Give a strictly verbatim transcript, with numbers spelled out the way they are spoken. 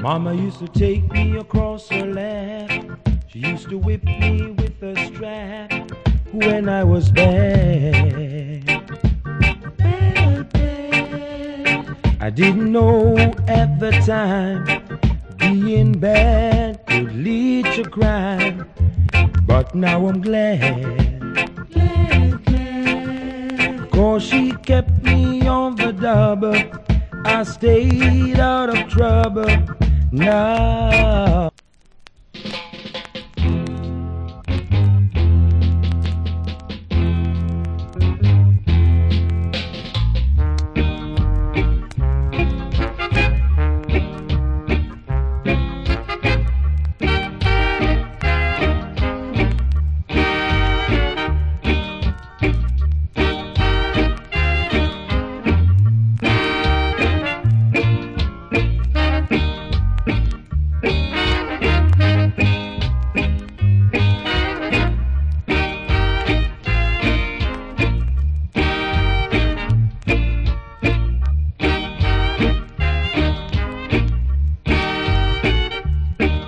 Mama used to take me across her lap. She used to whip me with a strap when I was bad. Bad, bad. I didn't know at the time being bad could lead to crime, but now I'm glad, glad, glad. 'Cause she kept me on the double. I stayed out of trouble now.